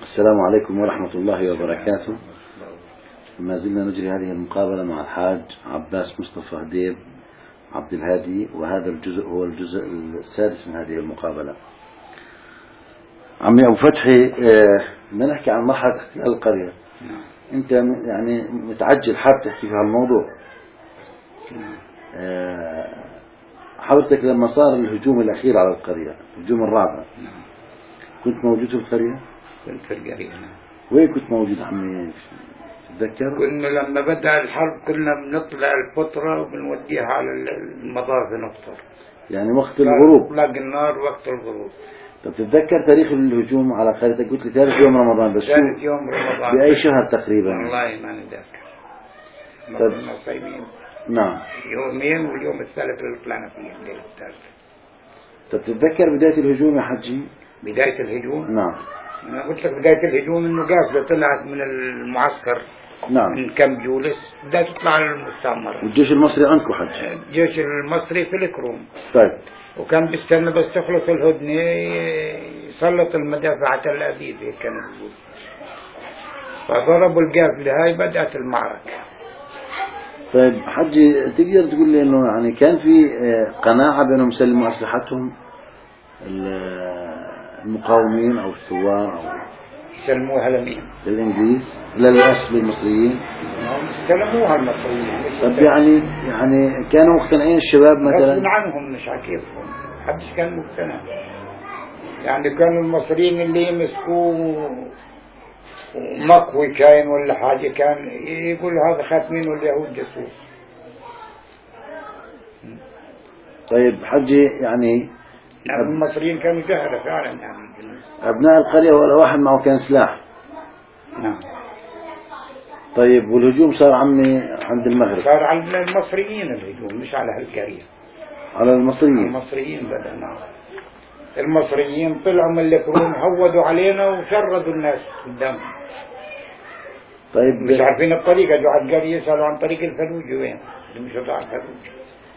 السلام عليكم ورحمة الله وبركاته. ما زلنا نجري هذه المقابلة مع الحاج عباس مصطفى هديب عبد الهادي، وهذا الجزء هو الجزء السادس من هذه المقابلة. عمي أبو فتحي، بدنا نحكي عن مرحلة احتلال القرية. أنت يعني متعجل حاب تحكي في هالموضوع. حضرتك لما صار الهجوم الأخير على القرية، الهجوم الرابع، كنت موجود في القرية؟ كنت في القرية. وين كنت موجود عمي؟ تتذكر؟ كنا لما بدأ الحرب كنا بنطلع الفترة وبنوديها على المضافة نفطر، يعني وقت الغروب، اطلاق النار وقت الغروب. طب تتذكر تاريخ الهجوم على قريتك؟ قلت لي ثالث يوم رمضان، بس ثالث يوم رمضان. بأي شهر تقريبا؟ والله ما نتذكر. طيب. كنا صايمين نعم. يومين، واليوم الثالث اللي طلعنا فيه الليل الثالث. طب تتذكر بداية الهجوم يا حجي؟ بداية الهجوم؟ نعم. أنا قلت لك بداية الهجوم إنه قافلة طلعت من المعسكر. نعم. من كم جولس بدأت تطلع على المستعمرة. والجيش المصري عندكم حج؟ الجيش المصري في الكروم. طيب. وكان بيستنى بس تخلص الهدنة يسلط المدافع على تل أبيب، هيك كانوا بيقولوا. فضربوا القافلة هاي، بدأت المعركة. طيب حجي، تقدر تقول لي انه يعني كان في قناعة بانهم يسلموا اسلحتهم المقاومين او الثوار او سلموها لمين؟ للانجليز، للمصريين؟ هم استلموها المصريين. طب يعني كانوا مقتنعين الشباب مثلا؟ غصب عنهم، مش عكيفهم، محدش كان مقتنع. يعني كانوا المصريين اللي يمسكوه مقوي كاين ولا حاجة كان يقول هذا خاتمين واليهود جاسوس. طيب حجي، يعني المصريين كانوا جهلة فعلا. يعني أبناء القرية ولا واحد معه كان سلاح؟ نعم. طيب والهجوم صار عمي عند المغرب؟ صار على المصريين الهجوم، مش على هالقرية. على المصريين؟ المصريين بدأ. نعم. المصريين طلعوا من الكروم، هودوا علينا وشردوا الناس قدام. طيب مش عارفين الطريق، اجوا على القرية يسألوا عن طريق الفلوج وين؟ اللي مش على الفلوج.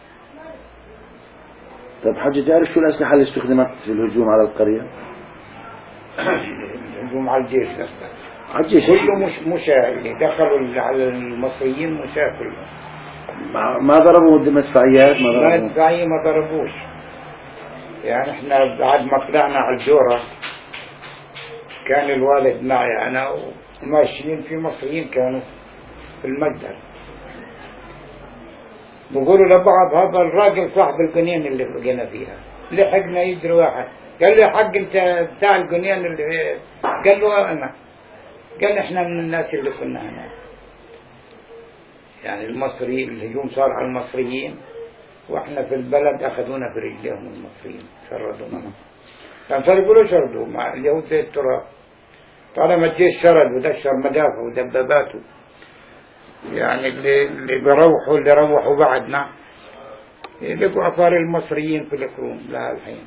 طيب حجي، تعرف شو الأسلحة اللي استخدمت في الهجوم على القرية؟ الهجوم على الجيش بس. على الجيش كله مش اللي دخلوا على المصريين مشاة كلهم. ما ضربوا مدفعيات؟ مدفعية ما ضربوش. يعني احنا بعد ما طلعنا على الجورة كان الوالد معي انا وماشيين، في مصريين كانوا في المجدر بقولوا لبعض هذا الراجل صاحب القنين اللي لقينا فيها. لحقنا يجري واحد قال له حق انت بتاع القنين اللي، قال له انا، قال احنا من الناس اللي كنا هنا. يعني المصري الهجوم صار على المصريين، واحنا في البلد اخذونا في رجليهم المصريين، شردونا. كان صار يقولوا شردوا مع اليهود زي التراب. طالما الجيش شرد ودشر مدافع ودباباته، يعني اللي بيروحوا اللي روحوا بعدنا لقوا اثار المصريين في الكروم لها الحين.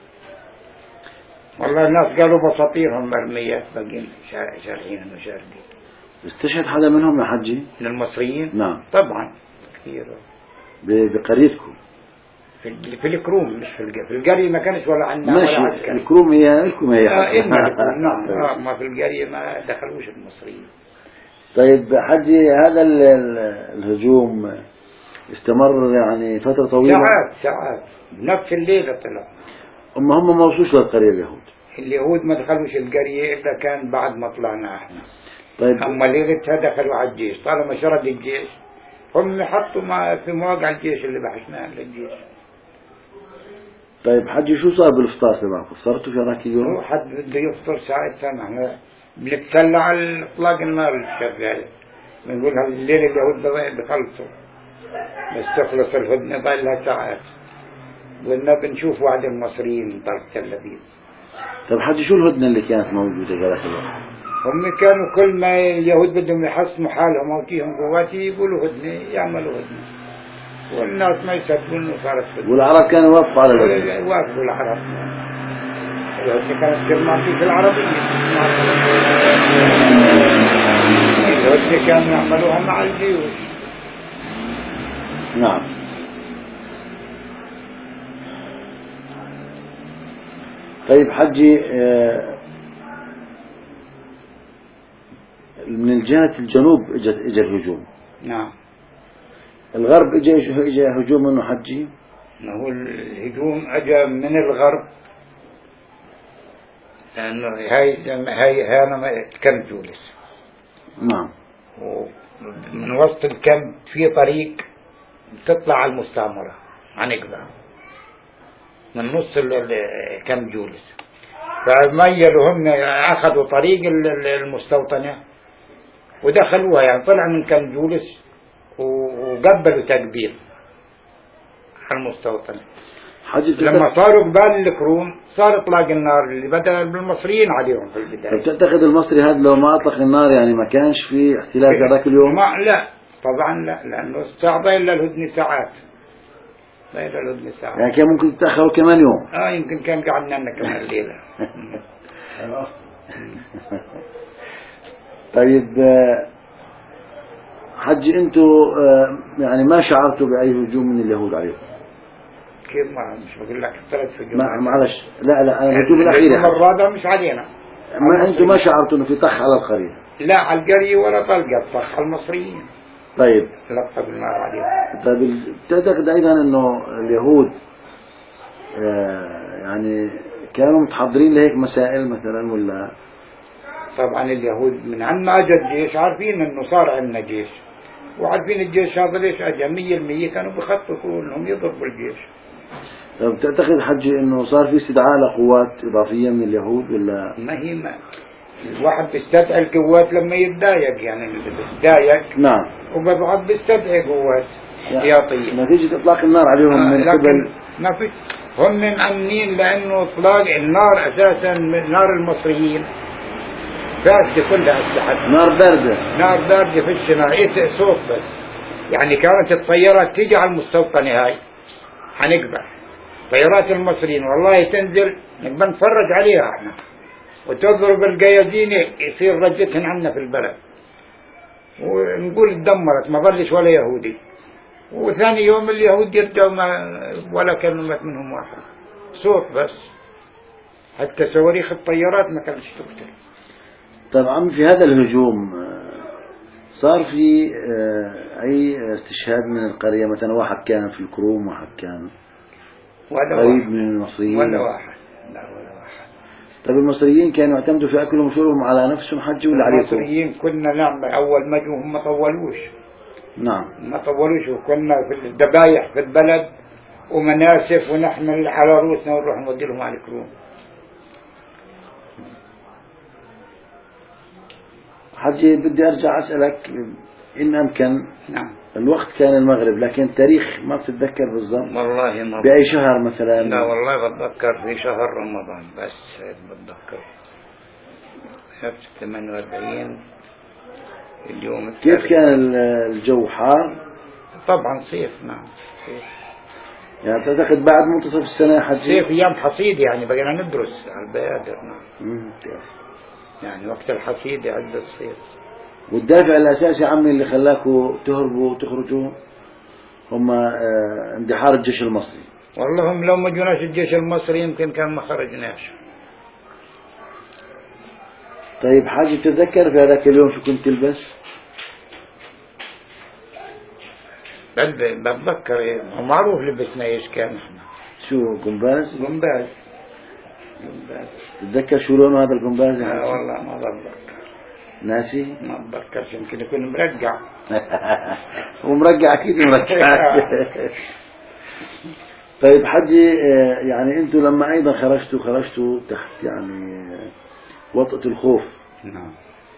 والله الناس قالوا بساطيرهم مرميات باقيين شارحين وشاردين. استشهد حدا منهم يا حجي؟ من المصريين؟ نعم طبعا كثير. بقريتكم؟ في الكروم، مش في القرية ما كانش ولا عندنا ولا عسكري. الكروم هي لكم هي نعم. ما في القرية ما دخلوش المصريين. طيب حجي، هذا الهجوم استمر يعني فترة طويلة؟ ساعات نفس الليلة طلع. هم ما وصلوش للقرية اليهود ما دخلوش القرية إلا كان بعد ما طلعنا احنا. طيب. هم ليلتها دخلوا على الجيش، طالما شرد الجيش هم حطوا في مواقع الجيش اللي بحثناها للجيش. طيب حجي، شو صار بالافطار تبعكم؟ فطرتوا في هذاك اليوم؟ هو حد بده يفطر ساعتها، نحن بنتسلى على اطلاق النار اللي شغاله. بنقول الليل اليهود بخلصوا بس تخلص الهدنه ضل لها ساعات. قلنا بنشوف وعد المصريين طرف تل أبيب. طيب حجي، شو الهدنه اللي كانت موجوده ذاك الوقت؟ هم كانوا كل ما اليهود بدهم يحسنوا حالهم او فيهم قوات يقولوا هدنه، يعملوا هدنه، والناس ما يصدقون وصارت هدنه. والعرب كانوا يوافقوا على الهدنه؟ وافقوا العرب. الهدنه كانت كلمة في العربية. الهدنه كانوا يعملوها مع الجيوش. نعم. طيب حجي، من جهة الجنوب اجى الهجوم. نعم. الغرب اجى هجوم منه حجي. هو الهجوم اجى من الغرب، لانه هاي انا كم جولس. نعم. ومن وسط الكم في طريق تطلع على المستعمرة عنقبة من نص كم جولس، فميلوا هم أخذوا طريق المستوطنة ودخلوها، يعني طلع من كم جولس وقبلوا تقبيل على المستوطنة. لما صاروا قبال الكروم صار اطلاق النار اللي بدأ بالمصريين عليهم في البداية. تعتقد المصري هذا لو ما اطلق النار يعني ما كانش في احتلال في ذاك اليوم؟ لا طبعا لا، لانه الساعة ضايل للهدنة ساعات، ضايل للهدنة ساعات، يعني كان ممكن تتأخروا كمان يوم. يمكن كان قعدنا لنا كمان الليلة. طيب حجي انتوا يعني ما شعرتوا بأي هجوم من اليهود عليكم؟ كيف؟ ما مش بقول لك 3 هجوم. معلش لا الهجوم الأخير يعني المرة مش علينا. ما انتوا ما شعرتوا انه في طخ على القرية؟ لا على القرية ولا طلقة، طخ على المصريين. طيب لقب النار عليهم. طيب تعتقد ايضا انه اليهود يعني كانوا متحضرين لهيك مسائل مثلا ولا؟ طبعا اليهود من عندما اجى الجيش عارفين انه صار عندنا جيش، وعارفين الجيش هذا ليش اجى 100% كانوا بخططوا انهم يضربوا الجيش. طيب تعتقد حجي انه صار في استدعاء لقوات اضافيه من اليهود ولا؟ ما الواحد بيستدعي القوات لما يتضايق، يعني اللي بيتضايق نعم وبعد بيستدعي قوات احتياطيه. نتيجة اطلاق النار عليهم من قبل ما في، هم مأمنين لانه اطلاق النار اساسا من نار المصريين فاسدة كلها اسلحة، نار باردة في الشمال، صوت بس. يعني كانت الطيارات تيجي على المستوطنة هاي حنقبع، طيارات المصريين والله تنزل نقبل نتفرج عليها احنا، وتضرب القيادين يصير رجتهن عنا في البلد، ونقول اتدمرت ما ظلش ولا يهودي. وثاني يوم اليهود يرجعوا ولا كلمة منهم واحد، صوت بس، حتى صواريخ الطيارات ما كانتش تقتل. طبعا في هذا الهجوم صار في أي استشهاد من القرية مثلا؟ واحد كان في الكروم، واحد كان قريب من المصريين؟ ولا واحد، لا ولا واحد. طيب المصريين كانوا يعتمدوا في أكلهم وشربهم على نفسهم حج ولا عليكم؟ المصريين كنا نعمل أول ما جو هم ما طولوش. نعم ما طولوش، وكنا في الذبايح في البلد ومناسف ونحمل على رؤوسنا ونروح نودي لهم على الكروم. حجي بدي أرجع أسألك إن أمكن. نعم. الوقت كان المغرب، لكن التاريخ ما بتتذكر بالضبط؟ والله ما بأي شهر مثلا؟ لا والله بتذكر في شهر رمضان بس بتذكر 48 اليوم. كيف كان الجو؟ حار؟ طبعا صيف. نعم صيف. يعني تعتقد بعد منتصف السنة يا حجي؟ صيف أيام حصيد، يعني بقينا ندرس على البيادر. نعم. يعني وقت الحصيد يعد الصيف. والدافع الأساسي عمي اللي خلاكوا تهربوا وتخرجوا هم اندحار الجيش المصري؟ والله هم لو ما جوناش الجيش المصري يمكن كان ما خرجناش. طيب حاجة تتذكر في هذاك اليوم شو كنت تلبس؟ بتذكر معروف لبسنا ايش كان احنا. شو قنباز؟ قنباز. تتذكر شو لونه هذا القنباز؟ لا والله ما بتذكر. ناسي؟ ما بتذكرش، يمكن يكون مرقع. ومرقع أكيد مرقع. طيب حجي يعني أنتوا لما أيضا خرجتوا تحت يعني وطأة الخوف. نعم.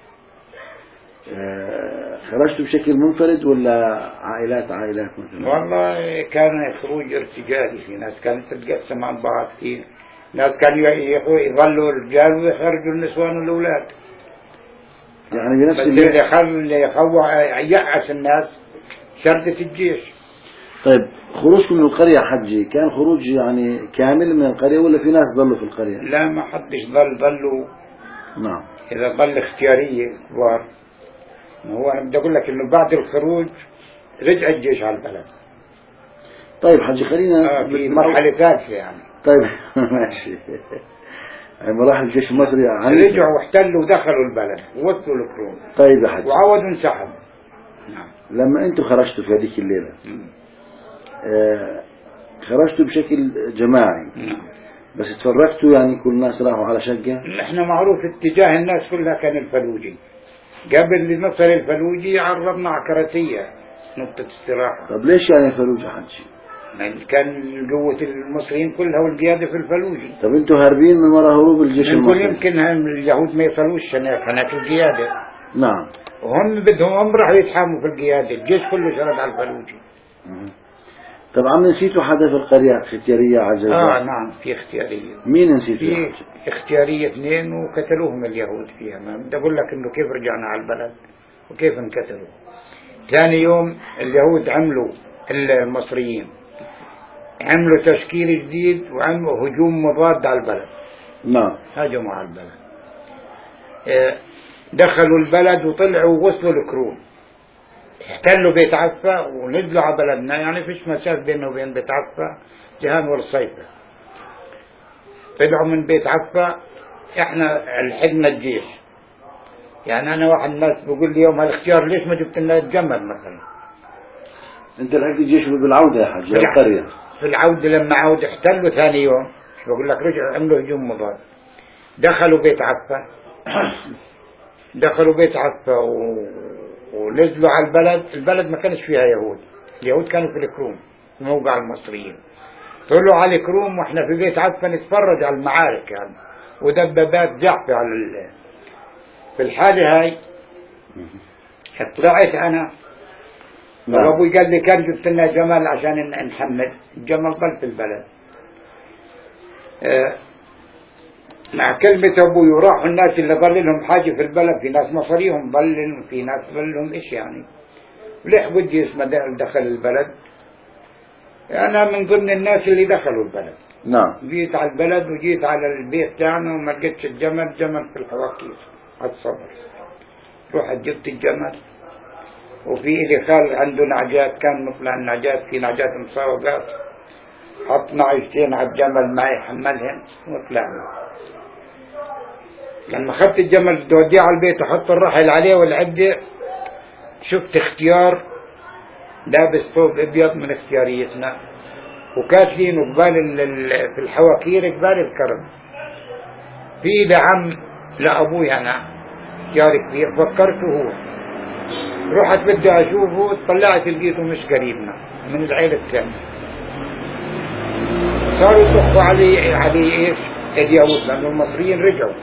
خرجتوا بشكل منفرد ولا عائلات مثلا؟ والله كان خروج ارتجالي، في ناس كانت تتقسم عن بعض، في ناس كانوا يظلوا الرجال ويخرجوا النسوان والأولاد. يعني بنفس اللي يأس الناس شردة الجيش. طيب خروجكم من القرية حجي كان خروج يعني كامل من القرية ولا في ناس ظلوا في القرية؟ لا ما حدش ظلوا. نعم. إذا ظل اختيارية كبار. هو أنا بدي أقول لك إنه بعد الخروج رجع الجيش على البلد. طيب حجي خلينا في مرحلة ثالثة يعني. طيب ماشي. لما راح الجيش المصري عنيف. رجعوا واحتلوا ودخلوا البلد ووصلوا الكروم. طيب يا حج، وعودوا انسحبوا. نعم. لما انتم خرجتوا في هذيك الليلة خرجتوا بشكل جماعي. نعم. بس اتفرقتوا يعني كل الناس راحوا على شقة؟ احنا معروف اتجاه الناس كلها كان الفلوجي. قبل نصل الفلوجي عرضنا عكرتية نقطة استراحة. طب ليش يعني الفلوج يا حج؟ كان قوة المصريين كلها والقيادة في الفلوجي. طب انتوا هاربين من وراء هروب الجيش نقول المصري؟ يمكن اليهود ما يصلوش هناك القيادة. نعم. وهم بدهم هم راحوا يتحاموا في القيادة. الجيش كله شرد على الفلوجي. طبعا نسيتوا حدا في القرية اختيارية عجزة؟ نعم في اختيارية. مين نسيتوا؟ في اختيارية 2 وقتلوهم اليهود فيها. ما بدي أقول لك إنه كيف رجعنا على البلد وكيف انقتلوا. ثاني يوم اليهود عملوا المصريين عملوا تشكيل جديد وعملوا هجوم مضاد على البلد. نعم. هاجموا على البلد. دخلوا البلد وطلعوا ووصلوا الكروم. احتلوا بيت عفا ونزلوا على بلدنا. يعني فيش مسافة بينه وبين بيت عفا جهان والصيفة. طلعوا من بيت عفا. احنا لحقنا الجيش. يعني انا واحد الناس بيقول لي يوم هالاختيار ليش ما جبت لنا الجمل مثلا. انت لحقت الجيش بالعودة يا حاج القرية؟ في العودة لما عود احتلوا ثاني يوم. مش بقول لك رجعوا عملوا هجوم مضاد. دخلوا بيت عفا. دخلوا بيت عفا ونزلوا على البلد ما كانش فيها يهود. اليهود كانوا في الكروم موقع المصريين. طلعوا على الكروم واحنا في بيت عفا نتفرج على المعارك يعني ودبابات زحفة على في الحالة هاي طلعت انا. وابوي قال لي كان جبت لنا جمل عشان نحمل. الجمل ضل في البلد. مع كلمة أبوي وراحوا الناس اللي ظل لهم حاجة في البلد. في ناس مصريهم ظل وفي ناس ظل لهم إيش يعني. ولحقوا الجيش ما دخل البلد. أنا من ضمن الناس اللي دخلوا البلد. نعم. جيت على البلد وجيت على البيت تاعنا وما لقيتش الجمل. جمل في الحواكير على الصبر. رحت جبت الجمل. وفي إلي خال عنده نعجات. كان نطلع النعجات في نعجات مساوقات. حطنا عيشتين على الجمل معي حملهم وطلعنا. لما أخذت الجمل توديه على البيت وحط الرحل عليه والعدة شفت اختيار لابس ثوب ابيض من اختياريتنا وكاتلين قبال في الحواكير قبال الكرم. في لعم لأبوي أنا اختيار كبير فكرته هو. رحت بدي أشوفه طلعت لقيته مش قريبنا من العيلة الثانية. صاروا يصحوا علي إيش اليهود لأنه المصريين رجعوا.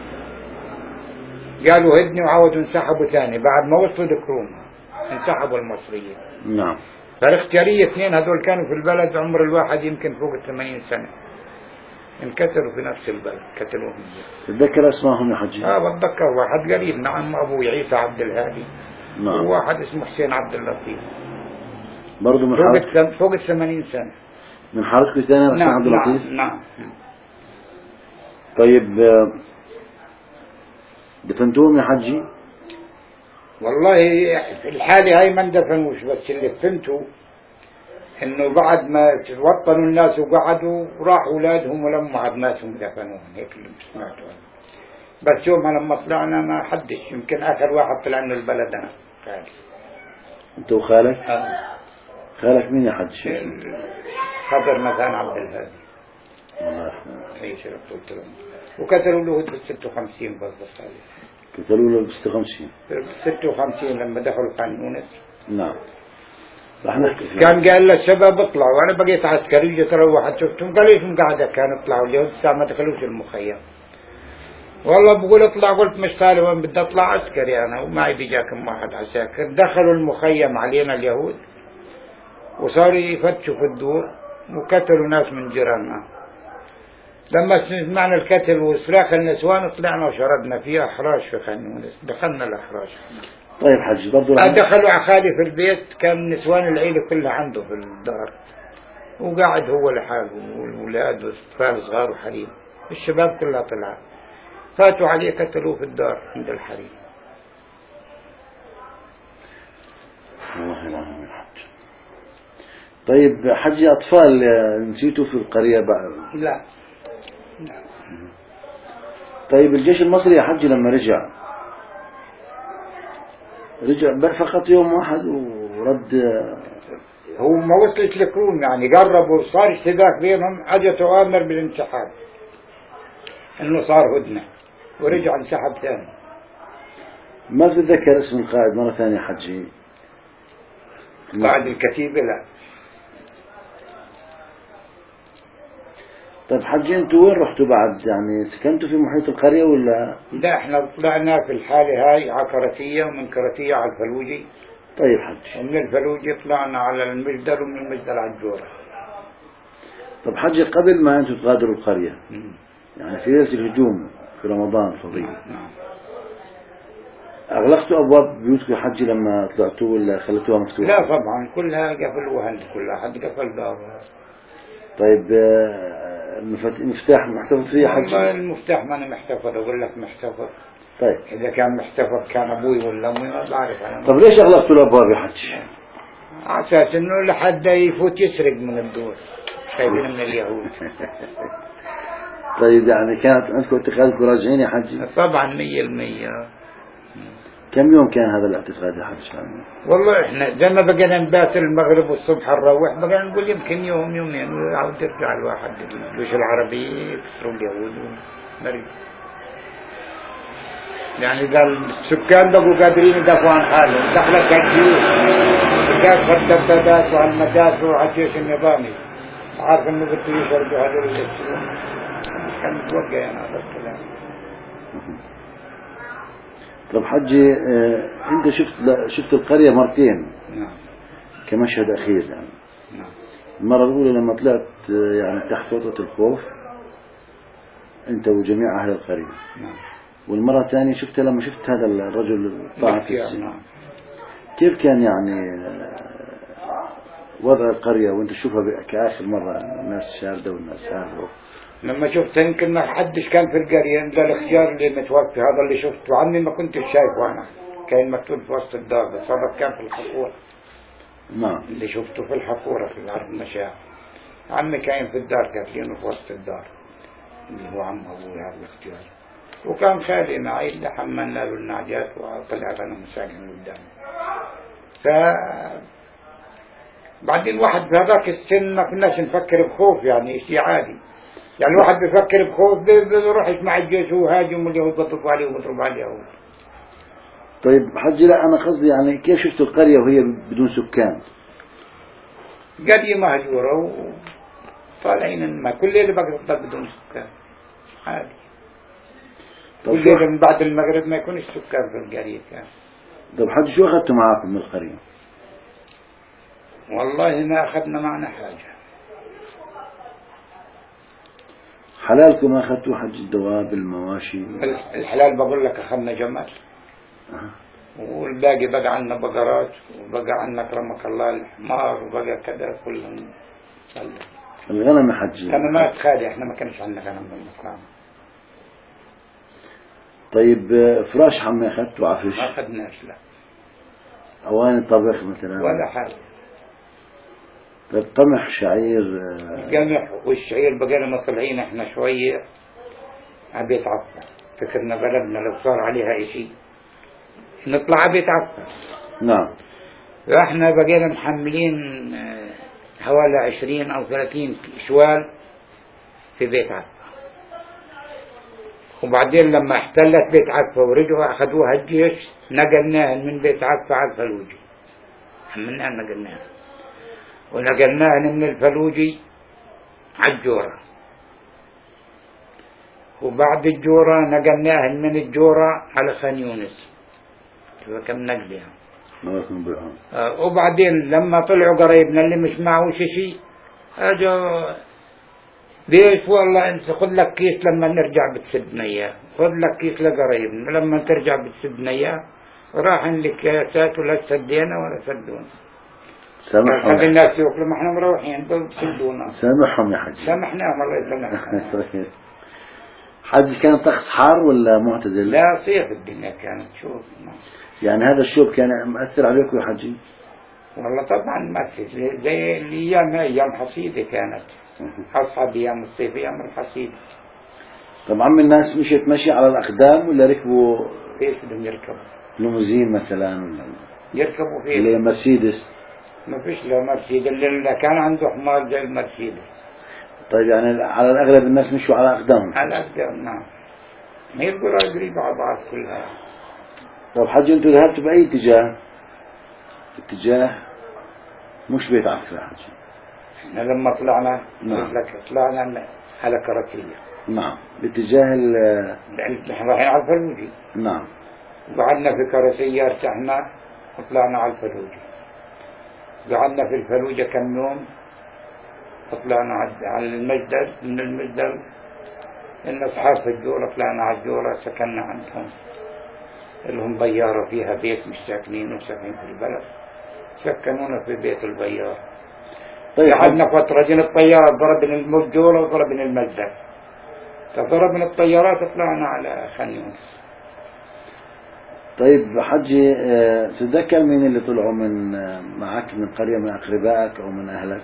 قالوا هدني وعاودوا انسحبوا ثاني بعد ما وصلوا الكروم انسحبوا المصريين. نعم. فالاختيارية 2 هذول كانوا في البلد عمر الواحد يمكن فوق 80 سنة. انكسروا في نفس البلد كتلوهم. تتذكر اسمائهم يا حجي؟ بتذكر واحد قريب نعم أبوي عيسى عبد الهادي. نعم. وواحد اسمه حسين عبد اللطيف. برضه من حارتكم؟ فوق 80 سنة. من حارتكم ثاني حسين عبد اللطيف؟ نعم. طيب دفنتوهم يا حجي؟ والله في الحالة هاي ما اندفنوش. بس اللي فهمته انه بعد ما توطنوا الناس وقعدوا راح اولادهم ولما عاد ماتوا دفنوهم. هيك اللي سمعته. بس يومها لما طلعنا ما حدش. يمكن اخر واحد طلع من البلد انا خالي. انت وخالك؟ خالك مين يا حج؟ خضر مثلا عبد الهادي. الله يرحمه. اي شيء قلت لهم. وكسروا له بال 56 برضه خالي. قتلوا له ب 56. 56 لما دخلوا خان يونس. نعم. رح نحكي كان قال للشباب اطلعوا. وانا بقيت عسكري جيت اروح شفتهم قالوا ليش مقعده كانوا اطلعوا اليوم الساعه ما دخلوش المخيم. والله بقول اطلع قلت مش طالع وين بدي اطلع عسكري انا ومعي بيجا كم واحد عساكر. دخلوا المخيم علينا اليهود وصاروا يفتشوا في الدور وقتلوا ناس من جيراننا. لما سمعنا القتل وصراخ النسوان طلعنا وشردنا في احراج في خان يونس. دخلنا الاحراج. طيب حج برضو دخلوا على خالي في البيت. كان نسوان العيلة كلها عنده في الدار وقاعد هو لحاله والولاد واطفال صغار وحريم. الشباب كلها طلع فاتوا عليه قتلوه في الدار عند الحريم. الله يرحمه الحج. طيب حجي أطفال نسيتوا في القرية بقى؟ لا. طيب الجيش المصري يا حجي لما رجع بل فقط يوم واحد ورد. هو ما وصلت لكروم يعني، قربوا صار اشتباك بينهم، اجت اوامر بالانسحاب انه صار هدنة ورجع انسحب ثاني. ما تتذكر اسم القائد مرة ثانية حجي؟ قائد الكتيبة لا. طيب حجي انتوا وين رحتوا بعد؟ يعني سكنتوا في محيط القرية ولا؟ لا احنا طلعنا في الحالة هاي على كرتية، ومن كرتية على الفلوجي. طيب حجي. ومن الفلوجي طلعنا على المجدل، ومن المجدل على الجورة. طب حجي قبل ما انتوا تغادروا القرية يعني في ليلة الهجوم في رمضان الفضيل أغلقتوا أبواب بيوتكم يا حجي لما طلعتوا ولا خليتوها مفتوحة؟ لا طبعا كلها قفلوها، كلها حد قفل بابها. طيب المفتاح محتفظ فيه يا حجي؟ والله المفتاح ما أنا محتفظ، أقول لك محتفظ. طيب إذا كان محتفظ كان أبوي ولا أمي ما بعرف أنا. طب ليش أغلقتوا الأبواب يا حجي؟ على أساس إنه لحد يفوت يسرق من الدور، خايفين من اليهود. طيب يعني كانت عندكم اعتقادكم راجعين يا حجي؟ طبعا 100%. كم يوم كان هذا الاعتقاد يا حجي؟ والله احنا زي ما بقينا نبات المغرب والصبح نروح، بقينا نقول يمكن يوم يومين ويعود يرجع الواحد الجيوش العربي يكسروا اليهود ومريض. يعني قال السكان بقوا قادرين يدافعوا عن حالهم، دخلت الجيوش وكافة الدبابات وعلى المدافع وعلى الجيش النظامي، عارف انه بده يشردوا هذول اللي يكسرون. كان متوقع يعني هذا الكلام. طب حجي انت شفت القرية مرتين. نعم. كمشهد اخير يعني. نعم. المرة الاولى لما طلعت يعني تحت وطأة الخوف انت وجميع اهل القرية. نعم. والمرة الثانية شفتها لما شفت هذا الرجل طاعن في السجن. نعم. كيف كان يعني وضع القرية وانت تشوفها كآخر مرة الناس شاردة والناس هاردة؟ لما شفت يمكن ما حدش كان في القرية إلا الاختيار اللي متوفي هذا اللي شفته، عمي ما كنت شايفه أنا، كان مكتوب في وسط الدار، بس هذا كان في الحقورة. نعم. اللي شفته في الحقورة في العرض المشاة. عمي كان في الدار كاتلينه في وسط الدار، اللي هو عم أبوي هذا الاختيار. وكان خالي معي اللي حملنا له النعجات وطلعت أنا مساكن قدامي. بعدين الواحد في هذاك السن ما كناش نفكر بخوف، يعني شيء عادي. يعني الواحد بيفكر بخوف بيروح يسمع الجيش وهاجم واليهود بيضربوا عليه وبيضربوا على اليهود. طيب حجي لا أنا قصدي يعني كيف شفت القرية وهي بدون سكان؟ قرية مهجورة وطالعين ما كل ليلة بقى بدون سكان عادي. كل ليلة من بعد المغرب ما يكونش سكان في القرية كان. طيب حجي شو أخذتوا معاكم من القرية؟ والله ما أخذنا معنا حاجة. حلالكم ما أخذتوا حج الدواب المواشي؟ الحلال بقول لك أخذنا جمال. والباقي بقى عنا بقرات، وبقى عنا كرمك الله الحمار، وبقى كذا كلهم. الغنم حجي كان ما تخالي احنا ما كانش عندنا غنم بالمقام. طيب فراش حمى أخذتوا عفش؟ ما أخذناش لا. أواني طبخ مثلا؟ ولا حاجة. طيب قمح شعير؟ القمح والشعير بقينا مطلعين احنا شوية عبيت عفة، فكرنا بلدنا لو صار عليها اشي نطلع عبيت عفة. نعم. فاحنا بقينا محملين حوالي 20 أو 30 شوال في بيت عفة. وبعدين لما احتلت بيت عفة ورجعوا أخذوها الجيش نقلناها من بيت عفة على الفلوجي، حملناها نقلناها ونقلناها من الفلوجي على الجورة، وبعد الجورة نقلناها من الجورة على خان يونس. فكم نقلها. وبعدين لما طلعوا قرايبنا اللي مش معه شيء اجوا ليش والله انت خذ لك كيس لما نرجع بتسدنا اياه، خذ لك كيس لقرايبنا لما ترجع بتسدنا اياه. راح لك كاسات ولا سدينا ولا سدونا. سامحهم. خلي الناس ياكلوا ما احنا مروحين بسدونا. سامحهم يا حاج. سامحناهم الله يسامحهم. حاج كان طقس حار ولا معتدل؟ لا صيف الدنيا كانت شوف. يعني هذا الشوب كان مؤثر عليكم يا حجي؟ والله طبعا مؤثر زي الايام حصيدة كانت. أصعب أيام الصيف أيام الحصيد. طب عم الناس مشيت مشي على الأقدام ولا ركبوا كيف بدهم يركبوا؟ ليموزين مثلا ولا يركبوا اللي هي فيه. مرسيدس؟ ما فيش لا مرسيدس، اللي كان عنده حمار زي المرسيدس. طيب يعني على الأغلب الناس مشوا على أقدامهم. على أقدام، نعم. ما هي القرى قريبة على بعض كلها. طب حجي أنتوا ذهبتوا بأي اتجاه؟ اتجاه مش بيت عفرة حجي. احنا لما طلعنا، نعم. طلعنا على كركية. نعم، باتجاه نحن رايحين على الفلوجي. نعم. قعدنا في كركية، ارتحنا وطلعنا على الفلوجي. قعدنا في الفلوجة كم يوم، طلعنا على المجدل. من المجدل إن أصحاب الجورة طلعنا على الجورة، سكننا عندهم، لهم بيارة فيها بيت، مش ساكنين وساكنين في البلد، سكنونا في بيت البيار. طيب قعدنا فترة، جينا الطيارة ضربنا الجورة وضربنا المجدل، فضربنا الطيارات طلعنا على خان يونس. طيب حجي، تتذكر مين اللي طلعوا من معك من قرية من أقربائك أو من أهلك؟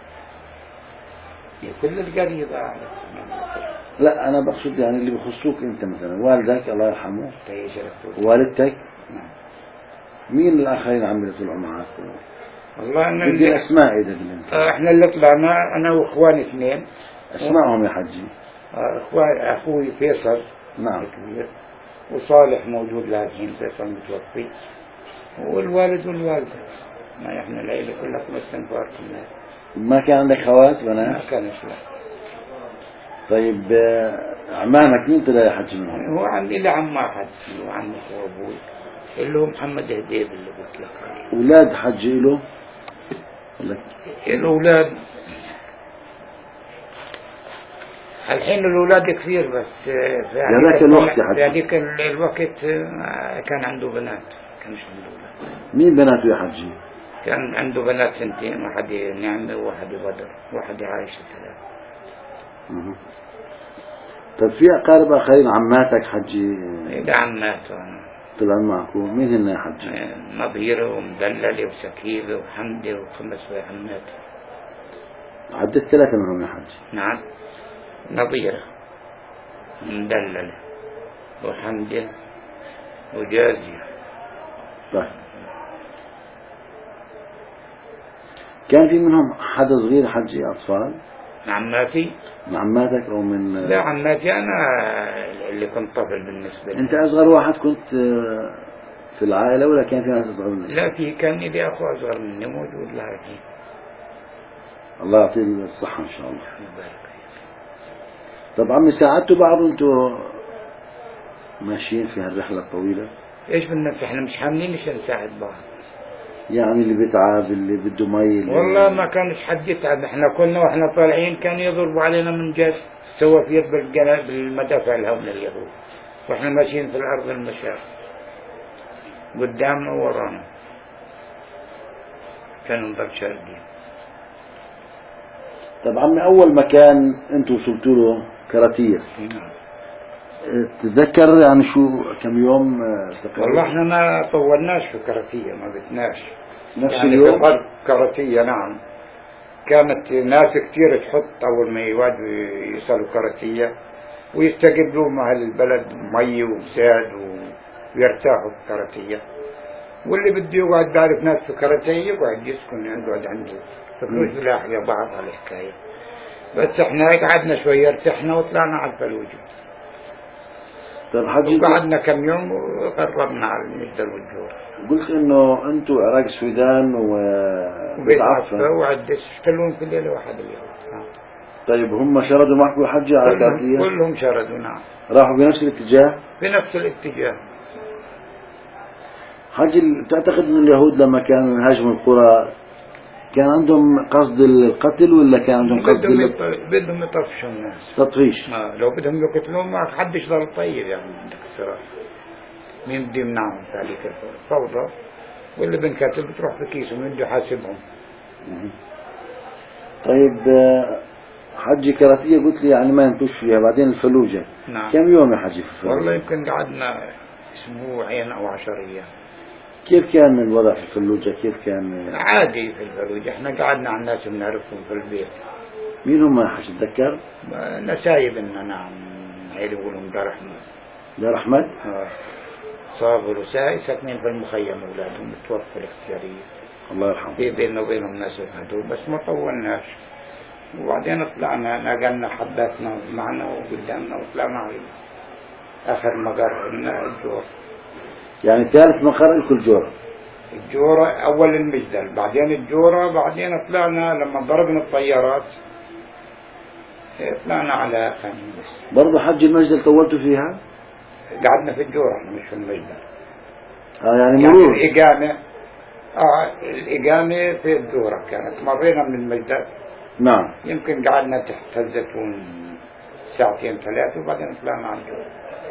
كل القريبة. لا أنا بقصد يعني اللي بخصوك أنت، مثلا والدك الله يرحمه، والدتك، مين الآخرين عم اللي طلعوا معك؟ والله أنا بدي الأسماء إذا بالأنت. إحنا اللي طلعنا أنا وإخواني اثنين. اسمعهم يا حجي. أخوي فيصل. نعم. كبير، وصالح موجود لهالحين، فيصل متوفي، والوالد والوالدة. ما إحنا العيلة كلها 5 أنفار كلها. ما كان عندك خوات بنات؟ ما كانش لا. طيب أعمامك مين طلع يا حجي منهم؟ هو عندي إلا عم واحد، هو عمي وأبوي اللي هو محمد هديب اللي قلت لك عليه. أولاد حجي له؟ الأولاد الحين الأولاد كثير، بس في هذاك الوقت يا حجي، في هذيك الوقت كان عنده بنات، كانش عنده أولاد. مين بناته يا حجي؟ كان عنده بنات 2، واحد نعمة وواحد بدر وواحد عايشة 3. طيب في أقارب آخرين عماتك حجي؟ إذا عمات أنا طلعوا معكم، مين هن يا حجي؟ نظيرة ومدللة وسكيبة وحمدة و5 عمات. عدت 3 منهم يا حجي؟ نعم، نظيرة ومدللة وحمدة وجازية. طيب كان في منهم حدا صغير حجي أطفال؟ عماتي؟ من عماتك أو من؟ لا، عماتي أنا اللي كنت طفل بالنسبة لي. أنت أصغر واحد كنت في العائلة ولا كان في ناس أصغر منك؟ لا، كان لي أخو أصغر مني موجود لهالحين. الله يعطيه الصحة إن شاء الله. طب عمي ساعدتوا بعض أنتوا ماشيين في هالرحلة الطويلة؟ إيش بدنا، إحنا مش حاملين إيش نساعد بعض. يعني اللي بيتعب، اللي بده مي، والله ما كانش حد يتعب، إحنا كنا وإحنا طالعين كان يضربوا علينا من جد سوافير بالمدافع الهونة اليهود، وإحنا ماشيين في الأرض المشاة قدامنا وورانا، كانوا نضل شاردين. طب عمي أول مكان أنتوا وصلتوا له كراتية، تتذكر يعني شو كم يوم تقريبا؟ والله احنا ما طولناش في كراتية، ما بتناش نفس يعني اليوم؟ في كراتية نعم. كانت ناس كتير تحط أول ما يوادوا يصلوا كراتية ويستقبلوا مع البلد مي وساد ويرتاحوا في كراتية، واللي بده يقعد بعرف ناس في كراتية يقعد يسكن يقعد عنده، فكروش بلاحظة بعض على الحكاية. بس احنا قعدنا شوية ارتحنا وطلعنا على الفلوجة. طيب حجي، وقعدنا كم يوم وقربنا على المجدل والجور. قلت انه انتوا عراق السودان وبيت عفا وعدس كلهم في ليلة واحدة اليوم. طيب هم شردوا معكم يا حجي على كراتية؟ كلهم شردوا نعم. راحوا بنفس الاتجاه؟ بنفس الاتجاه. حجي تعتقد ان اليهود لما كانوا يهاجموا القرى كان عندهم قصد القتل ولا كان عندهم قصد بدهم يطفشوا الناس تطفيش؟ لو بدهم يقتلون ما حدش ضل طيب يعني عندك الصراحة. مين بده يمنعهم ذلك الفوضى، واللي بنكتب بتروح في كيسه مين بده يحاسبهم. طيب حجي كراتية قلت لي يعني ما ينتوش فيها، بعدين الفلوجة نعم. كم يوم يا حجي في الفلوجة؟ والله يمكن قعدنا أسبوعين أو 10 أيام. كيف كان الوضع في الفلوجة؟ كيف كان؟ عادي في الفلوجة، احنا قعدنا على الناس بنعرفهم في البيت. مين هم يا حجي تتذكر؟ نسايب إننا نعم اسماعيل يقولون دار أحمد. دار أحمد؟ صابر وساي ساكنين في المخيم، أولادهم توفوا الاختيارية. الله يرحمه. في بيننا وبينهم ناس هدول بس ما طولناش. وبعدين طلعنا نقلنا حباتنا معنا وقدامنا وطلعنا على آخر مقر الجور. يعني ثالث مقر لكل جورة؟ الجورة أول المجدل، بعدين الجورة، بعدين طلعنا لما ضربنا الطيارات طلعنا على خانيس. برضو حج المجدل طولتوا فيها؟ قعدنا في الجورة مش في المجدل. يعني مرور الإقامة الإقامة في الجورة كانت، مرينا من المجدل. نعم. يمكن قعدنا تحت الزيتون ساعتين ثلاثة وبعدين طلعنا على الجورة.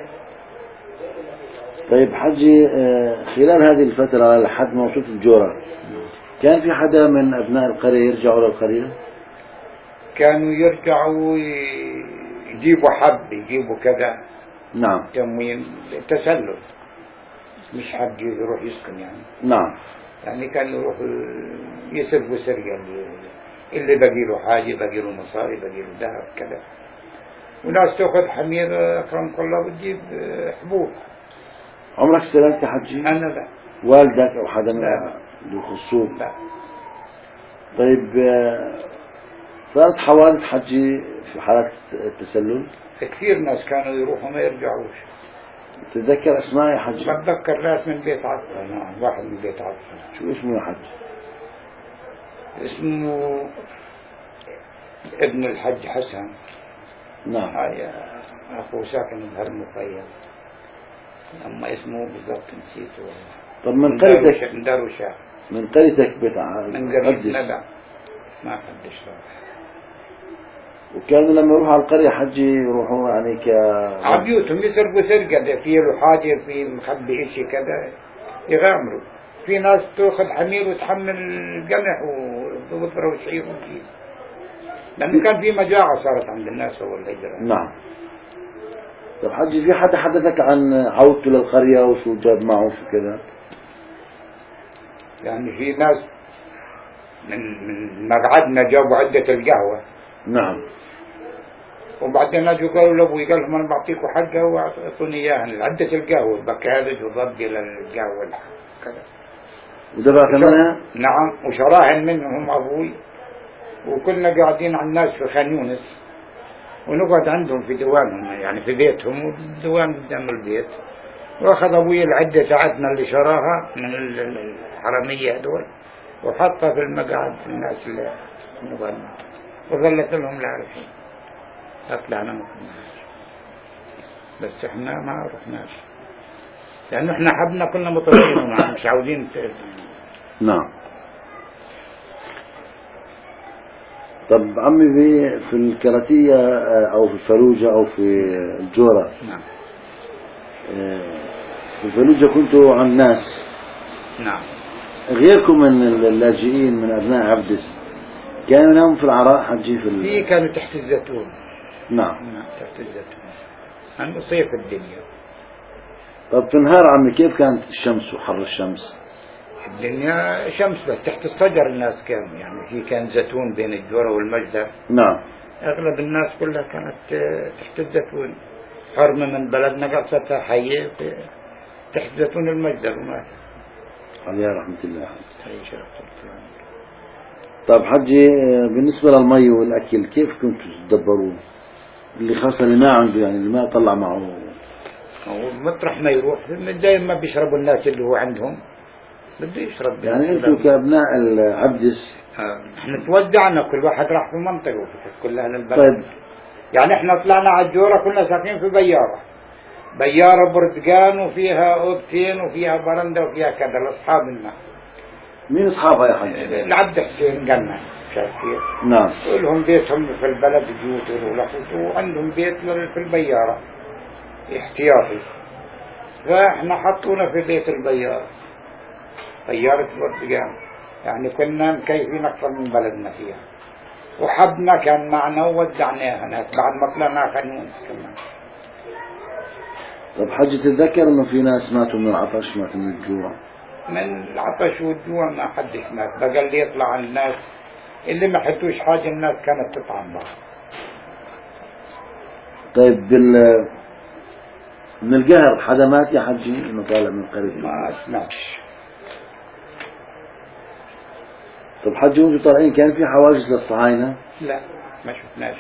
طيب حجي، خلال هذه الفترة لحد ما وصلت الجورة كان في حدا من أبناء القرية يرجعوا للقرية؟ كانوا يرجعوا يجيبوا حب، يجيبوا كذا. نعم. تموين تسلل، مش حد يروح يسكن يعني. نعم. يعني كانوا يروحوا يسرقوا سرقة، اللي بقي له حاجة، بقي له مصاري، بقي له ذهب كذا. وناس تأخذ حمير أكرمك الله وتجيب حبوب. عمرك استلمت يا حجي؟ أنا لا. والدك أو حدا لا. يخصوك؟ لا. طيب صارت حوادث حجي في حالات التسلل؟ كثير ناس كانوا يروحوا ما يرجعوش. تتذكر أسماء يا حجي؟ بتذكر ناس من بيت عطا. نعم، واحد من بيت عطا. شو اسمه يا حجي؟ اسمه ابن الحج حسن. نعم. هاي أخوه ساكن بهالمخيم، أما اسمه بالضبط نسيته. طب من قريتك؟ من داروشا. من قريتك من قريب ندى ما حدش راح. وكانوا لما يروحوا على القرية حجي يروحوا يعني عبيوتهم يسرقوا سرقة، في له حاجة، في مخبي إشي كذا يغامروا. في ناس تأخذ حمير وتحمل القمح وبكرة وشعير وجيب، لأنه كان في مجاعة صارت عند الناس أول الهجرة. نعم. طب حجي، في حدا حدثك عن عودته للقرية وشو جاب معه شو كذا؟ يعني في ناس من مقعدنا جابوا عدة القهوة. نعم. وبعدين اجوا قالوا لابوي، قال لهم انا بعطيكم حقها واعطوني اياها، عدة القهوة بكالج وضبي للقهوة كذا. ودفع ثمنها؟ نعم، وشراهن منهم ابوي. وكنا قاعدين على الناس في خان يونس ونقعد عندهم في دوامهم، يعني في بيتهم، والدوام قدام البيت. واخذ ابوي العدة تاعتنا اللي شراها من الحرمية هذول وحطها في المقعد الناس اللي نقعد، وظلت لهم لا عارفين. طلعنا ما كناش، بس احنا ما رحناش لأنه احنا حبنا كنا مطلعين مش عاوزين نعم. طب عمي، في الكراتية أو في الفلوجة أو في الجورة، نعم، في الفلوجة كنتوا عن ناس، نعم، غيركم من اللاجئين من أبناء عبدس كانوا يناموا في العراء حجي في كانوا تحت الزيتون. نعم. تحت الزيتون عند صيف الدنيا. طب في النهار عمي كيف كانت الشمس وحر الشمس؟ الدنيا شمس بس تحت الشجر الناس كانوا، يعني في كان زيتون بين الجورة والمجدر. نعم. أغلب الناس كلها كانت تحت الزيتون. حرمة من بلدنا قصتها حية تحت زيتون المجدر ومات. عليها رحمة الله. طب حجي، بالنسبة للمي والأكل كيف كنتوا تدبرون؟ اللي خاصة اللي ما عنده، يعني اللي ما طلع معه، مطرح ما يروح دائما ما بيشربوا الناس اللي هو عندهم بده يشرب. يعني انتوا كابناء العبدس احنا توزعنا، كل واحد راح في منطقه كل اهل البلد. طيب. يعني احنا طلعنا على الجوره كنا ساكنين في بياره بردقان وفيها اوضتين وفيها برندة وفيها كذا لاصحاب الناس. مين اصحابها يا حجي؟ العبد حسين قلنا شاكير. نعم. ولهم بيتهم في البلد بيوت وعندهم بيت في البياره احتياطي، فاحنا حطونا في بيت البيارة، بيارة بردقان. يعني كنا مكيفين أكثر من بلدنا فيها، وحبنا كان معنا ووزعناها هناك بعد ما طلعنا خان يونس كمان. طب حجي، تتذكر انه في ناس ماتوا من العطش، ماتوا من الجوع؟ من العطش والجوع ما حدش مات، بقى اللي يطلع على الناس اللي ما حتوش حاجة الناس كانت تطعم بعض. طيب من القهر حدا مات يا حجي إنه طالع من قريب؟ ما أسمعش. طب حجي وانتم طالعين كان في حواجز للصهاينة؟ لا ما شفناش.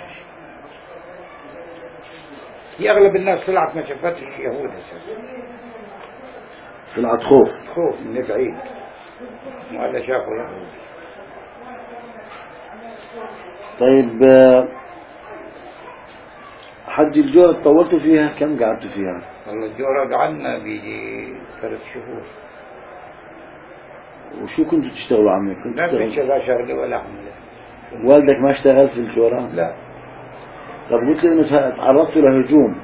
هي أغلب الناس طلعت ما شافتش يهود أساسا، طلعت خوف. خوف من بعيد، وهذا شافوا يهود. طيب حجي الجورة طولتوا فيها كم قعدتوا فيها؟ والله الجورة قعدنا بيجي 3 شهور. وشو كنتوا تشتغلوا عمي؟ كنتوا لا في شغل ولا عمل. والدك ما اشتغل في الجورة؟ لا. طب قلت لي انه تعرضتوا لهجوم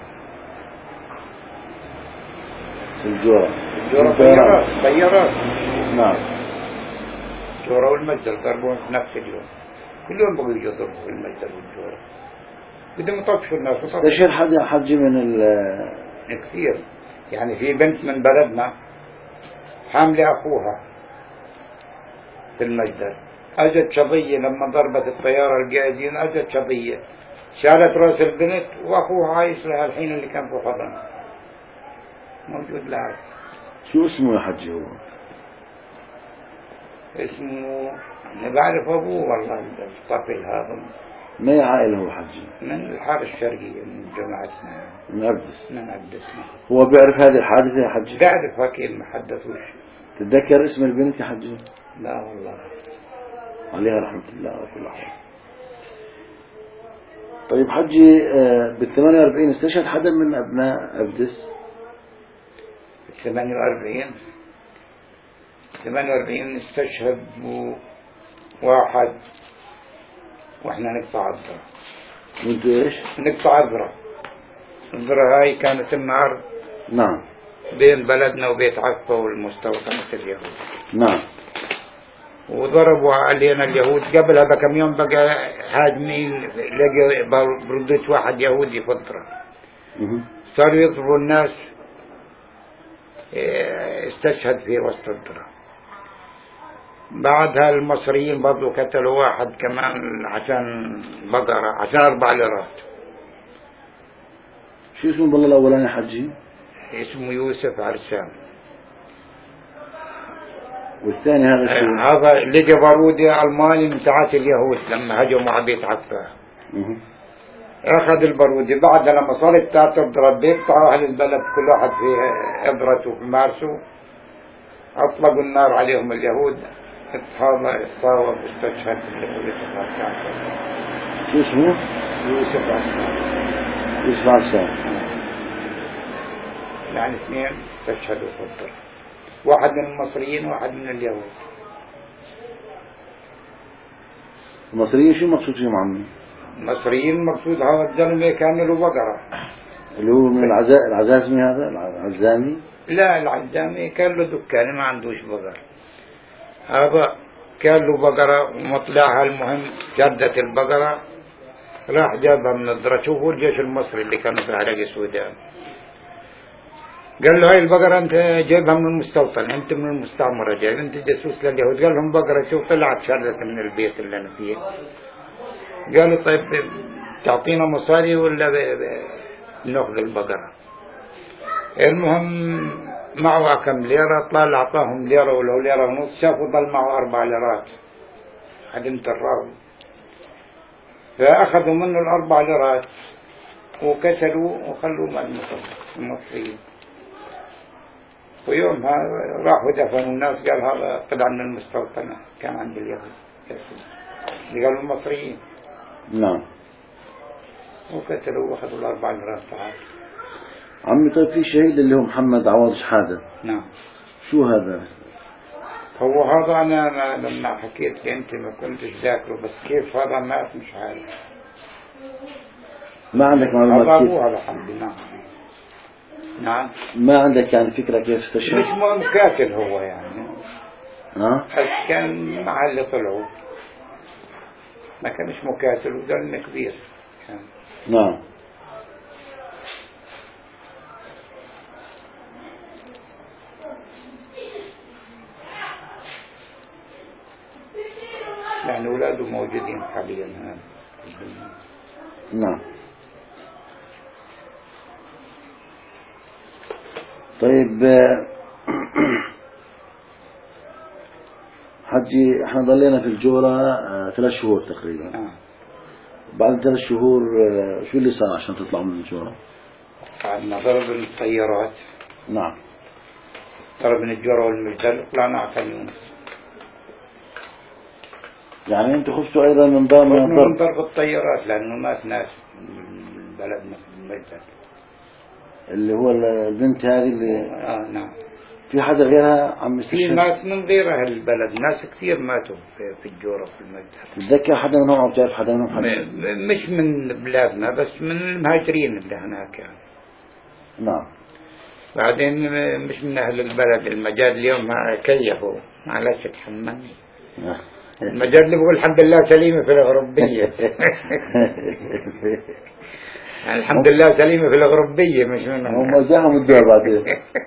في الجورة. طيارات. نعم. الجورة والمجدل ضربوهم في نفس اليوم، كل يوم بقوا يجوا يضربوا المجدل والجورة، بدهم يطفشوا الناس. استشهد حد حجي من كثير يعني. في بنت من بلدنا حاملة أخوها في المجدل، أجت شظية لما ضربت الطيارة القاعدين، أجت شظية شالت رأس البنت وأخوها عايش لها الحين اللي كان في حضنها موجود لها. شو اسمه يا حجي؟ هو اسمه أنا بعرف أبوه والله الطفل هذا. ما هي عائلة هو حجي؟ من الحارة الشرقية من جماعتنا من أردس. من أردسنا. هو بيعرف هذه الحادثة يا حجي؟ بعرف أكيد ما حدثوش. تتذكر اسم البنت يا حجي؟ لا والله. عليها رحمة الله وكل حال. طيب حجي بال 48 استشهد حدا من أبناء أردس؟ 48 استشهد واحد واحنا نقطع الذرة. وانتوا ايش؟ نقطع الذرة. الذرة هاي كانت النار نعم بين بلدنا وبيت عفة والمستوطنة اليهود. نعم. وضربوا علينا اليهود قبلها بكم يوم بقى هاجمين، لقوا بردت واحد يهودي في الذرة، صاروا يضربوا الناس، استشهد في وسط الذرة. بعدها المصريين برضو قتلوا واحد كمان عشان بقرة، عشان 4 ليرات. شو اسمه بالله الأولاني حجي؟ اسمه يوسف عرسان. والثاني هذا شو؟ هذا لقى بارودي ألماني من ساعات اليهود لما هجموا على بيت عفة. أخذ البارودي. بعد لما صارت تضرب بيقطعوا أهل البلد كل واحد في إبرته في مارسه، أطلقوا النار عليهم اليهود. هذا صار استشهد يوسف عرسان. شو اسمه؟ يوسف عرسان. يوسف عرسان. يعني 2 استشهدوا في الضرب، واحد من المصريين وواحد من اليهود. المصريين شو مقصود فيهم عمي؟ المصريين مقصود هذا الزلمة كان له بقرة، اللي هو من العزازمي، هذا العزامي؟ لا العزامي كان له دكان ما عندوش بقر. هذا كان له بقرة ومطلعها، المهم جدت البقرة راح جابها من الذرة. شوفوا الجيش المصري اللي كانوا في عراق السودان، قال له هاي البقرة انت جايبها من المستوطن، انت من المستعمرة جايب، انت جاسوس لليهود. قال لهم بقرة شوف طلعت شردت من البيت اللي انا فيه. قالوا طيب تعطينا مصاري ولا ناخذ البقرة؟ المهم معه كم ليرة، طلع اعطاهم ليرة ولو ليرة ونص، شافوا ضل معه 4 ليرات حدمت الراوي، فأخذوا منه 4 ليرات وكسلوا وخلوا مع المصريين. ويومها راحوا دفنوا الناس، قال هذا طلع من المستوطنة كان عند اليهود اللي قالوا المصريين. نعم. وقتلوا واخذوا 4 ليرات تعال. عمي طيب في شهيد اللي هو محمد عوض شحادة. نعم. شو هذا؟ هو هذا أنا لما حكيت لي أنت ما كنتش ذاكره، بس كيف هذا الناس مش عارف. ما عندك معلومات هذا كيف؟ أبوه الحمد لله. نعم. ما عندك يعني فكرة كيف استشهد؟ مش مقاتل هو يعني. بس كان مع اللي طلعوا، ما كانش مقاتل وزلمة كبير كان. نعم. يعني أولاده موجودين حاليا هنا. نعم. طيب حجي احنا ضلينا في الجورة 3 شهور تقريبا. بعد 3 شهور شو اللي صار عشان تطلعوا من الجورة؟ قعدنا ضرب الطيارات. نعم. ضرب من الجورة والمجدل طلعنا على خان يونس. يعني انتوا خفتوا ايضا من ضرب الطيارات لانه مات ناس من بلدنا في المجدل. اللي هو البنت هذه اللي نعم. في حدا غيرها عم يستشهد؟ في ناس من غيرها البلد، ناس كثير ماتوا في الجورة في المجدل. تتذكر حدا منهم او بتعرف حدا منهم؟ مش من بلادنا بس من المهاجرين اللي هناك يعني. نعم. بعدين مش من أهل البلد. المجاد اليوم كيفوا معلش تحملني. المجاد اللي بقول الحمد لله سليمة في الغربية. يعني الحمد لله سليمة في الغربية مش منهم. هم جاهم الدور بعدين.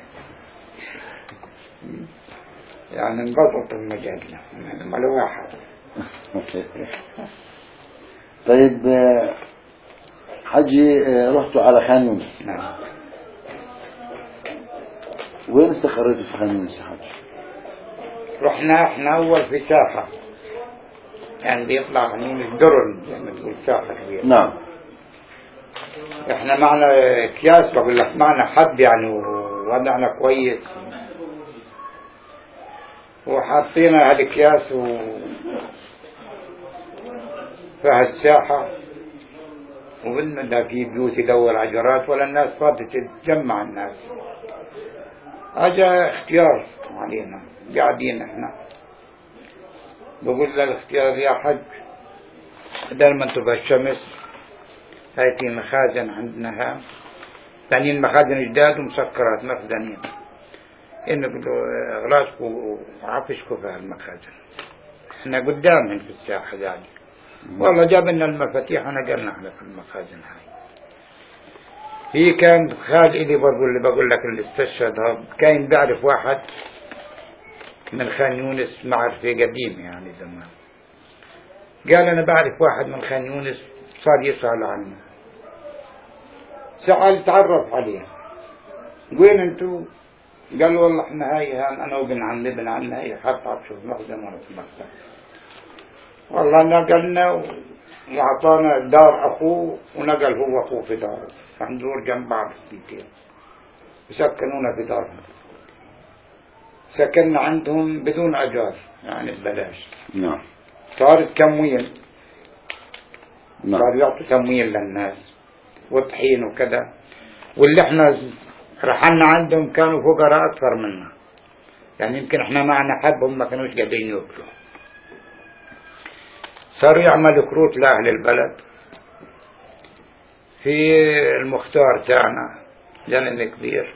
يعني انبسط المجاد ما له واحد. طيب حجي رحتوا على خان يونس. نعم. وين استقريتوا في خان يونس يا حج؟ رحنا احنا اول في ساحة، يعني بيطلع خان يونس درن زي ما تقول ساحة كبيرة. نعم. احنا معنا اكياس بقول لك معنا حد يعني ووضعنا كويس وحاطينا هالاكياس فيها الساحة وبدنا ده في بيوت يدور عجرات ولا الناس فاضية تتجمع الناس. اجا اختيار علينا قاعدين احنا بقول للاختيار يا حج بدل ما انتوا بالشمس هاي في مخازن عندنا ثانيين مخازن جداد ومسكرات مخزنين انه اغراضكم وعفشكم في هالمخازن. احنا قدامهم في الساحة ذلك. والله جاب لنا المفاتيح ونقلنا على في المخازن هاي. هي كان خال إلي بقول لك اللي استشهد كان بعرف واحد من خان يونس معرفة قديم يعني زمان. قال أنا بعرف واحد من خان يونس صار يسأل عنه. سأل تعرف عليه وين انتو؟ قال والله احنا هاي انا وابن عمي ابن عمي هاي حط عبشوف مخزن وانا في المخزن. والله نقلنا وعطانا دار اخوه ونقل هو اخوه في داره. فندور جنب بعض البيتين وسكنونا في دارهم. سكننا عندهم بدون اجار يعني ببلاش. نعم. صارت تمويل. نعم. صار يعطوا تمويل للناس وطحين وكذا. واللي احنا رحلنا عندهم كانوا فقراء اكثر منا. يعني يمكن احنا معنا حب هم ما كانوش قادرين ياكلوا. صاروا يعملوا كروت لأهل البلد في المختار تاعنا جنن كبير.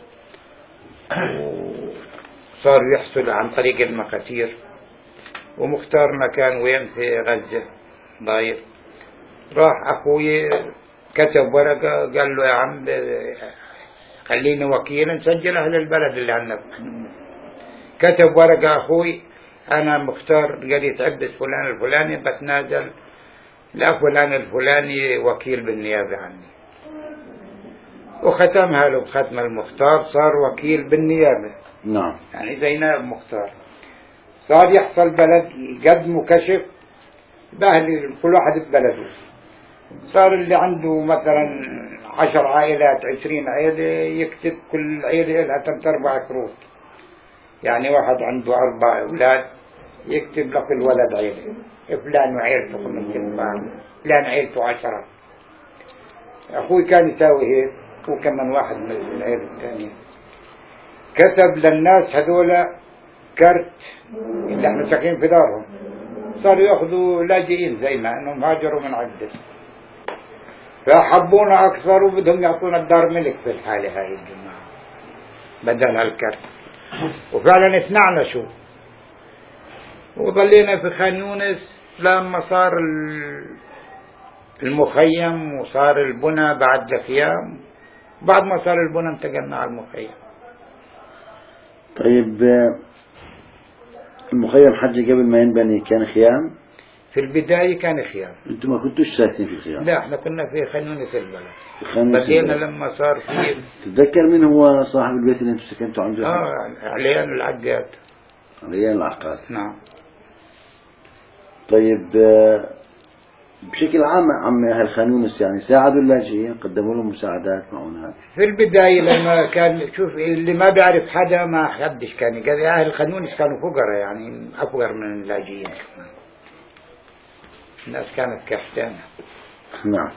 وصاروا يحصلوا عن طريق المكاتير. ومختار مكان وين في غزة ضاير. راح أخوي كتب ورقة قال له يا عم خليني وكيل نسجل أهل البلد اللي عندنا. كتب ورقة أخوي أنا مختار قريت عبد فلان الفلاني بتنازل لا فلان الفلاني وكيل بالنيابة عني. وختمها له بختم المختار صار وكيل بالنيابة. نعم. يعني زي نائب مختار. صار يحصل بلد يقدموا كشف بأهل كل واحد ببلده. صار اللي عنده مثلا 10 عائلات 20 عائلة يكتب كل عائلة لها 3-4 كروت. يعني واحد عنده 4 أولاد يكتب لك الولد عيلة فلان وعيلته 5 فلان عيلته 10. أخوي كان يساوي هيك وكمان واحد من العيلة الثانية كتب للناس هذولا كرت اللي احنا ساكنين في دارهم. صاروا ياخذوا لاجئين زي ما انهم هاجروا من عدة. فحبونا اكثر وبدهم يعطونا الدار ملك في الحالة هاي الجماعة بدل هالكرت. وفعلا سمعنا شو وظلينا في خان يونس لما صار المخيم وصار البنى بعد الخيام. بعد ما صار البنى انتقلنا على المخيم. طيب المخيم حجي قبل ما ينبني كان خيام؟ في البداية كان خيام. أنتم ما كنتوش ساكنين في الخيام؟ لا احنا كنا في خانونس البلد. خانونس بدينا البلد. لما صار في تتذكر من هو صاحب البيت اللي أنتم سكنتوا عنده؟ عليان العقاد. عليان العقاد. نعم. طيب بشكل عام عم أهل خانونس يعني ساعدوا اللاجئين، قدموا لهم مساعدات معونات؟ في البداية لما كان شوف اللي ما بيعرف حدا ما حدش كان قال أهل خانونس كانوا فقراء يعني أفقر من اللاجئين كمان. الناس كانت كحتانة. نعم.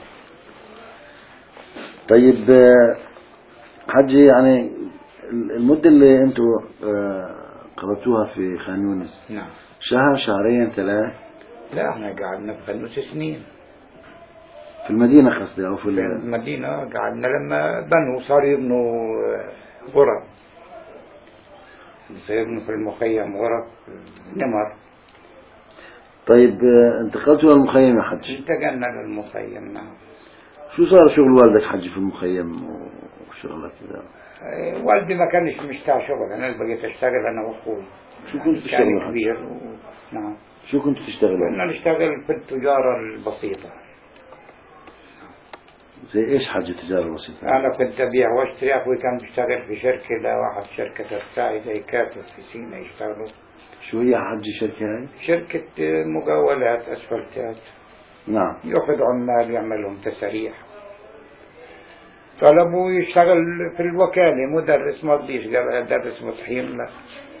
طيب حجي يعني المدة اللي أنتم قضيتوها في خانونس نعم. شهر شهرين ثلاث؟ لا احنا قعدنا في خانونس سنين. في المدينة قصدي أو في المدينة قعدنا لما بنوا صار يبنوا غرف. صار يبنوا في المخيم غرف نمر. طيب انتقلتوا للمخيم يا حج؟ انتقلنا للمخيم. نعم. شو صار شغل والدك حج في المخيم وشغلك كذا؟ والدي ما كانش مشتاق شغل، انا اللي بقيت اشتغل انا واخوي. شو كنت تشتغل؟ كان كبير نعم. شو كنت تشتغلوا؟ كنا نشتغل في التجارة البسيطة. زي ايش حاجة تجارة بسيطة؟ انا كنت ابيع واشتري، اخوي كان بيشتغل في شركة لواحد شركة ترساعي زي كاتب في سينا يشتغلوا. شو هي حج الشركة هاي؟ شركة مقاولات اسفلتات. نعم. يأخذ عمال يعملهم تسريح. طلبوا يشتغل في الوكالة مدرس، ما بديش قال ادرس مطحين لا.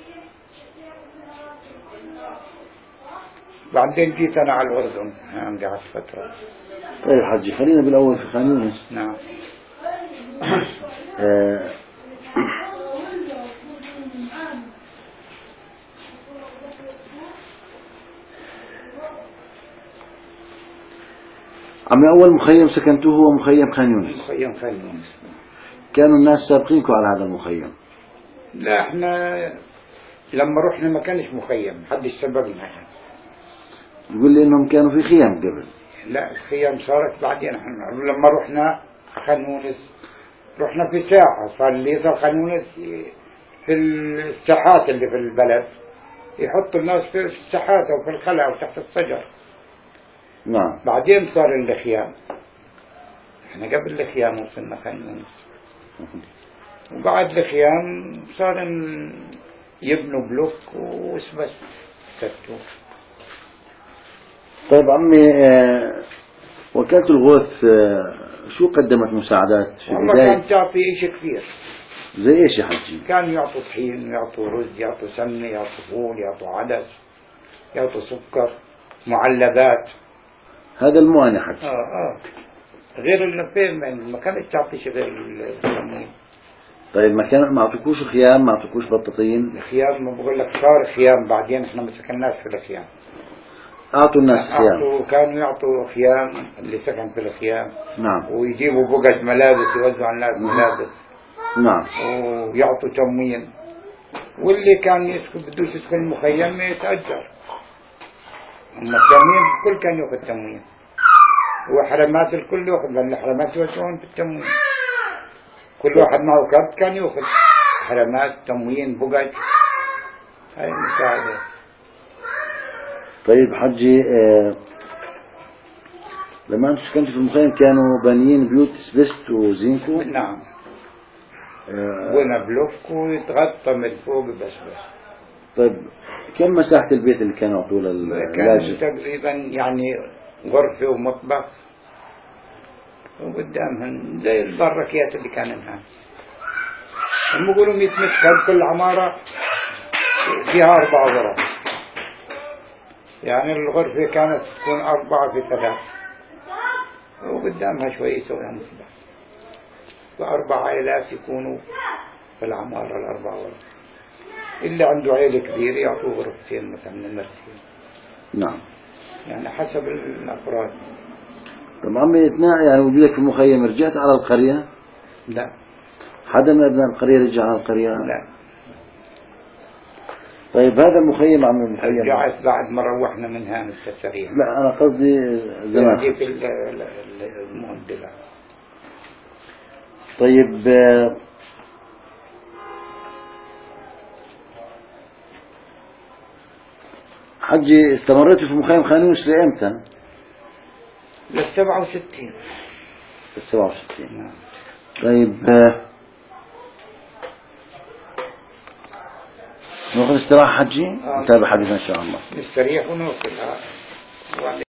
بعدين جيت انا على الاردن قعدت فترة. طيب حجي خلينا بالاول في خانونس. نعم. عمي أول مخيم سكنتوه هو مخيم خانونس. مخيم خانونس. كانوا الناس سابقينكم على هذا المخيم؟ لا احنا لما رحنا ما كانش مخيم، حدش سببنا. يقول لي انهم كانوا في خيام قبل. لا الخيام صارت بعدين. احنا لما رحنا خانونس رحنا في ساحة، صار اللي صار خانونس في الساحات اللي في البلد يحطوا الناس في الساحات او في الخلا او تحت الشجر. نعم. بعدين صار الخيام. احنا قبل الخيام وصلنا خانونس. وبعد الخيام صار يبنوا بلوك واسبس سكتوا. طيب عمي وكالة الغوث شو قدمت مساعدات في والله البداية؟ كانت تعطي اشي كثير. زي ايش يا حجي؟ كانوا يعطوا طحين، يعطوا رز، يعطوا سمنة، يعطوا فول، يعطوا عدس، يعطوا سكر، معلبات. هذا الموانع حجي. غير الفين ما كانت تعطي شيء غير التموين. طيب ما اعطوكوش خيام، ما اعطوكوش بطاطين؟ الخيام ما بقول لك صار خيام بعدين، احنا ما سكناش في الخيام. اعطوا الناس خيام. كانوا يعطوا خيام اللي سكن في الخيام. نعم. ويجيبوا بقعة ملابس يوزعوا على الناس ملابس. نعم. ويعطوا تموين. واللي كان يسكن بدوش يسكن المخيم يتأجر. أما التموين الكل كان يأخذ تموين. وحرمات الكل يأخذ، لأن الحرمات يوزعون بالتموين. كل واحد معه كرت كان يأخذ حرمات تموين بقعة. هاي مساعدة. طيب حجي لما انتم سكنتوا في المخيم كانوا بانيين بيوت اسبست وزينكو؟ نعم. بنا بلوك ويتغطى من فوق بس. طيب كم مساحة البيت اللي كانوا يعطوه للاجئ؟ كان تقريبا يعني غرفة ومطبخ وقدامهن زي البركيات اللي كان هنا. هم يقولوا 100 متر، كل عمارة فيها 4 غرف. يعني الغرفة كانت تكون 4 في 3 وقدامها شوي يسويها مطبخ. ف4 عائلات يكونوا في العمارة 4 غرف. اللي عنده عيلة كبيرة يعطوه غرفتين مثلا من مرسين. نعم. يعني حسب الأفراد. طب عمي اثناء يعني وجودك في المخيم رجعت على القرية؟ لا. حدا من أبناء القرية رجع على القرية؟ لا. طيب هذا المخيم عمي المخيم رجعت بعد ما روحنا من هان التسريح. لا أنا قصدي زمان. في المهندلة. طيب حجي استمريتوا في مخيم خانوش لإمتى؟ لل67. 67. نعم. طيب نأخذ استراحة حجي نتابع حديثنا إن شاء الله. نستريح ونوصل وبعدين